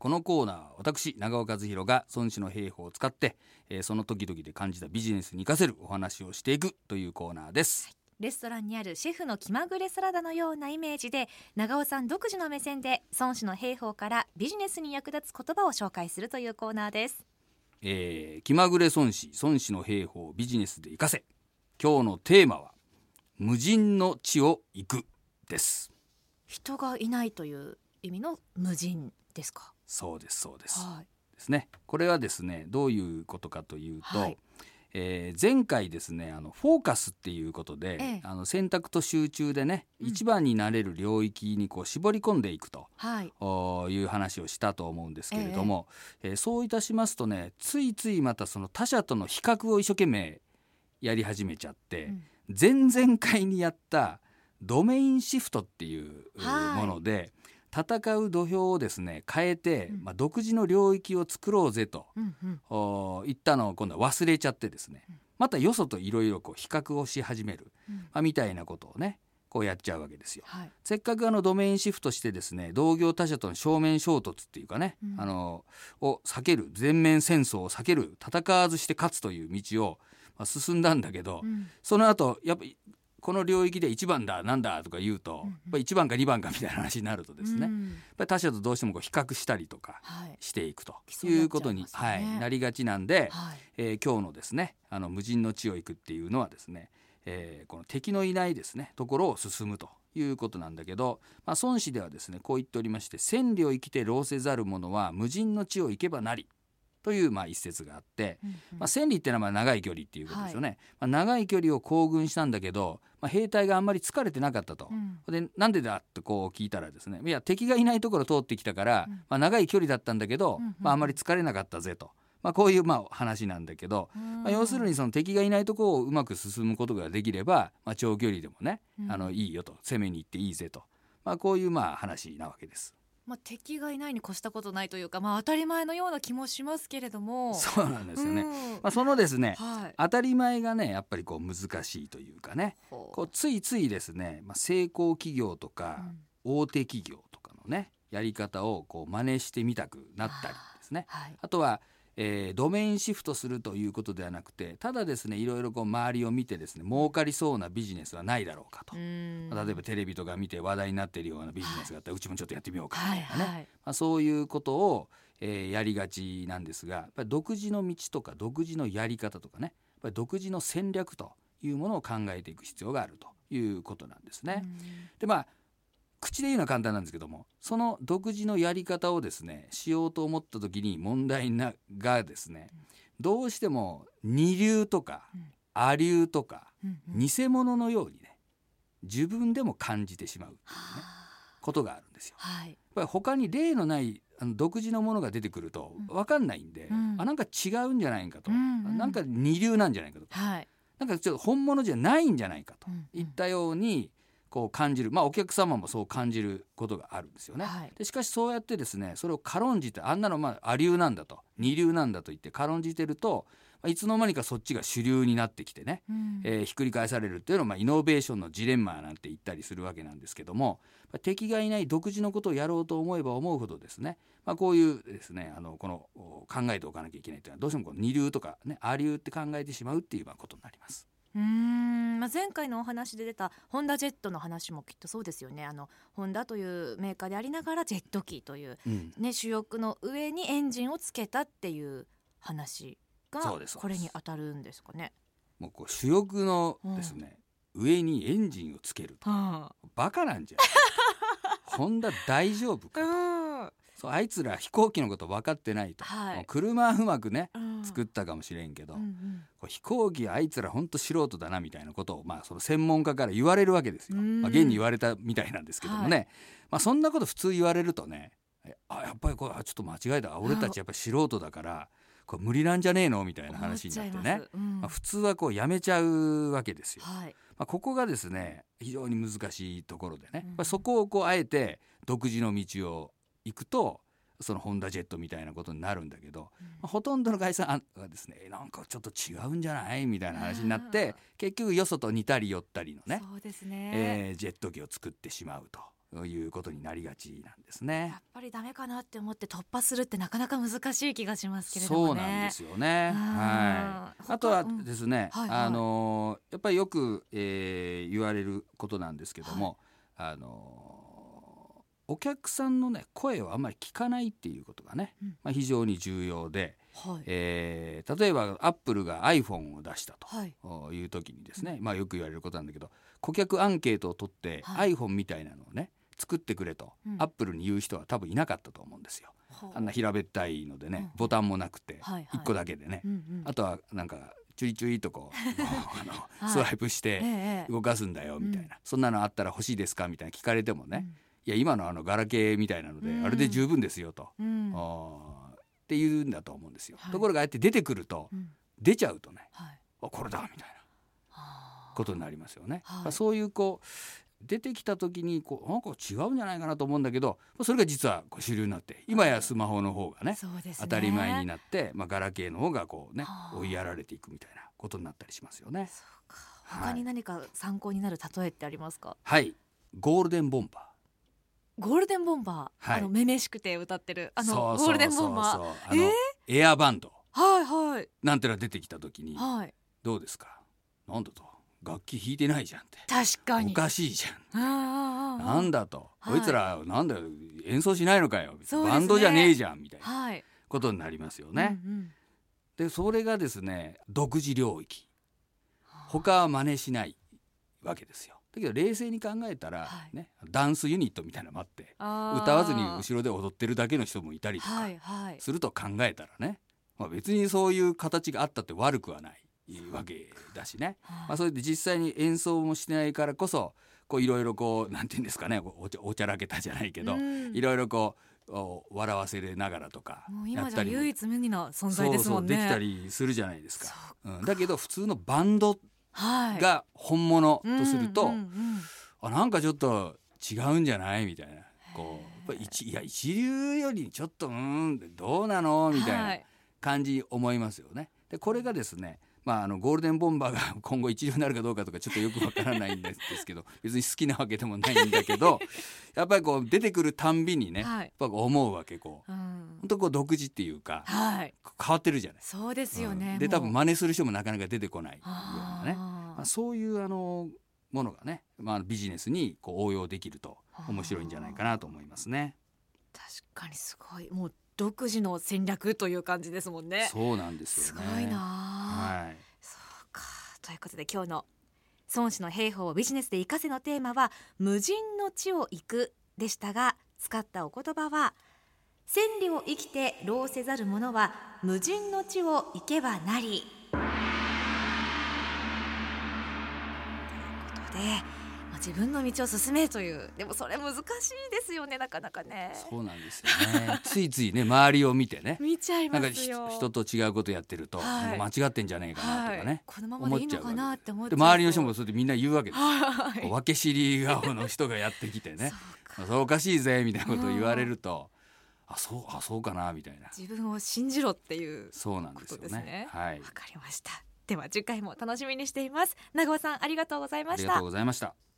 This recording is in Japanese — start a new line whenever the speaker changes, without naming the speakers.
このコーナーは私長尾和弘が孫子の兵法を使って、その時々で感じたビジネスに生かせるお話をしていくというコーナーです。
レストランにあるシェフの気まぐれサラダのようなイメージで、長尾さん独自の目線で孫子の兵法からビジネスに役立つ言葉を紹介するというコーナーです。
気まぐれ孫子の兵法をビジネスで生かせ。今日のテーマは無人の地を行くです。
人がいないという意味の無人ですか？
そうです、
はい、
ですね。これはですね、どういうことかというと、
はい、
前回ですね、フォーカスっていうことで、選択と集中でね、一番になれる領域にこう絞り込んでいくと、いう話をしたと思うんですけれども、そういたしますとね、ついついまたその他者との比較を一生懸命やり始めちゃって、前々回にやったドメインシフトっていうもので、戦う土俵をですね変えて、独自の領域を作ろうぜと、言ったのを今度は忘れちゃってですね、またよそといろいろ比較をし始める、みたいなことをねこうやっちゃうわけですよ。せっかくドメインシフトしてですね、同業他社との正面衝突っていうかね、を避ける、全面戦争を避ける、戦わずして勝つという道を、進んだんだけど、その後やっぱりこの領域で1番だなんだとか言うと、やっぱり1番か2番かみたいな話になるとですね、やっぱり他者とどうしても比較したりとかしていくということに、なりがちなんで、今日のですね無人の地を行くっていうのはですね、この敵のいないですねところを進むということなんだけど、孫子ではですねこう言っておりまして、千里を生きて労せざる者は無人の地を行けばなりという一節があって、千里ってのは長い距離っていうことですよね。長い距離を行軍したんだけど、兵隊があんまり疲れてなかったと。でなんでだってこう聞いたらですね、いや敵がいないところを通ってきたから、長い距離だったんだけど、あんまり疲れなかったぜと、こういう話なんだけど、要するにその敵がいないところをうまく進むことができれば、長距離でもね、いいよと、攻めに行っていいぜと、こういう話なわけです。
敵がいないに越したことないというか、当たり前のような気もしますけれども。
そうなんですよね。そのですね、当たり前がねやっぱりこう難しいというかね、こうついついですね、成功企業とか、大手企業とかのねやり方をこう真似してみたくなったりですね、あとはドメインシフトするということではなくて、ただですねいろいろこう周りを見てですね儲かりそうなビジネスはないだろうかと、例えばテレビとか見て話題になっているようなビジネスがあったら、うちもちょっとやってみようかみたいなね、そういうことを、やりがちなんですが、やっぱり独自の道とか独自のやり方とかね、やっぱり独自の戦略というものを考えていく必要があるということなんですね。で口で言うのは簡単なんですけども、その独自のやり方をですねしようと思った時に問題がですね、どうしても二流とか亜流とか偽物のようにね自分でも感じてしまうっていうねことがあるんですよ。やっぱり他に例のない独自のものが出てくると分かんないんで、なんか違うんじゃないかと、なんか二流なんじゃないかとか、なんかちょっと本物じゃないんじゃないかといったようにこう感じる、お客様もそう感じることがあるんですよね。でしかしそうやってですねそれを軽んじて、あんなの亜流なんだと二流なんだと言って軽んじてると、いつの間にかそっちが主流になってきてね、ひっくり返されるっていうのは、イノベーションのジレンマなんて言ったりするわけなんですけども、敵がいない独自のことをやろうと思えば思うほどですね、こういうですねこの考えておかなきゃいけないというのは、どうしてもこう二流とかね亜流って考えてしまうっていうことになります。
前回のお話で出たホンダジェットの話もきっとそうですよね。ホンダというメーカーでありながらジェット機という、主翼の上にエンジンをつけたっていう話がこれに当たるんですかね。
もうこう主翼のですね、上にエンジンをつけると、バカなんじゃホンダ大丈夫かと、あいつら飛行機のこと分かってないと、車はうまくね、作ったかもしれんけど、飛行機あいつらほんと素人だなみたいなことを、その専門家から言われるわけですよ。現に言われたみたいなんですけどもね、そんなこと普通言われるとね、やっぱりこれちょっと間違いだ、俺たちやっぱり素人だからこれ無理なんじゃねえのみたいな話になってね、普通はこうやめちゃうわけですよ。ここがですね非常に難しいところでね、そこをこうあえて独自の道を行くと、そのホンダジェットみたいなことになるんだけど、ほとんどの会社がですねなんかちょっと違うんじゃないみたいな話になって、結局よそと似たり寄ったりのね、ジェット機を作ってしまうということになりがちなんですね。
やっぱりダメかなって思って突破するってなかなか難しい気がしますけれどもね。
そうなんですよね。はい、あとはですね、やっぱりよく、言われることなんですけども、お客さんのね声をあんまり聞かないっていうことがね、非常に重要で、例えばアップルが iPhone を出したという時にですね、よく言われることなんだけど、顧客アンケートを取って、iPhone みたいなのをね作ってくれと、アップルに言う人は多分いなかったと思うんですよ。あんな平べったいのでね、ボタンもなくて1個だけでね、あとはなんかチュイチュイとこうスワイプして動かすんだよみたいな、そんなのあったら欲しいですかみたいな聞かれてもね、いや今のガラケーみたいなので、あれで十分ですよと、って言うんだと思うんですよ。ところがああやって出てくると、出ちゃうとね、これだみたいなことになりますよね。そういう出てきた時になんか違うんじゃないかなと思うんだけど、それが実は主流になって、今やスマホの方がね、当たり前になって、ガラケーの方が追いやられていくみたいなことになったりしますよね。
そうか。他に何か参考になる例えってありますか？
はい、ゴールデンボンバー。
ゴールデンボンバー、めめしくて歌ってるゴールデンボンバー、
エアバンドなんてのが出てきた時に、どうですか、なんだと楽器弾いてないじゃんって、
確かに
おかしいじゃん、なんだと、こいつらなんだよ演奏しないのかよ、バンドじゃねえじゃんみたいなことになりますよね。でそれがですね独自領域、他は真似しないわけですよ。だけど冷静に考えたら、ダンスユニットみたいなのもあって、歌わずに後ろで踊ってるだけの人もいたりとかすると考えたらね、別にそういう形があったって悪くはないわけだしね、それで実際に演奏もしてないからこそいろいろなんていうんですかね、おちゃらけたじゃないけど、いろいろ笑わせれながらとかやったりも、
今じゃ唯一無二な存在ですもんね。
できたりするじゃないですか。だけど普通のバンドが本物とすると、なんかちょっと違うんじゃないみたいな、いや一流よりちょっとどうなのみたいな感じ思いますよね。でこれがですね、ゴールデンボンバーが今後一流になるかどうかとかちょっとよくわからないんですけど、別に好きなわけでもないんだけどやっぱり出てくるたんびにね、やっぱ思うわけ、本当独自っていうか、変わってるじゃない。
そうですよね。
で多分真似する人もなかなか出てこないようなね、そういうものがね、ビジネスに応用できると面白いんじゃないかなと思いますね。
確かにすごい、もう独自の戦略という感じですもんね。
そうなんですよね。
すごいな、そうか。ということで今日の孫子の兵法をビジネスで生かせのテーマは無人の地を行くでしたが、使ったお言葉は千里を生きて労せざる者は無人の地を行けばなりということで、自分の道を進めという、でもそれ難しいですよね、なかなかね。
そうなんですよねついついね周りを見てね、
見ちゃいますよ。
なんか人と違うことやってると、間違ってんじゃねえかなとかね、
このままでいいのかなって思っちゃう。
で周りの人もそれでみんな言うわけです、分け知り顔の人がやってきてねそうおかしいぜみたいなことを言われると、そうかなみたいな、
自分を信じろっていうことですね。
そうなんですよね。わ
かりました。では次回も楽しみにしています。長尾さん、ありがとうございました。
ありがとうございました。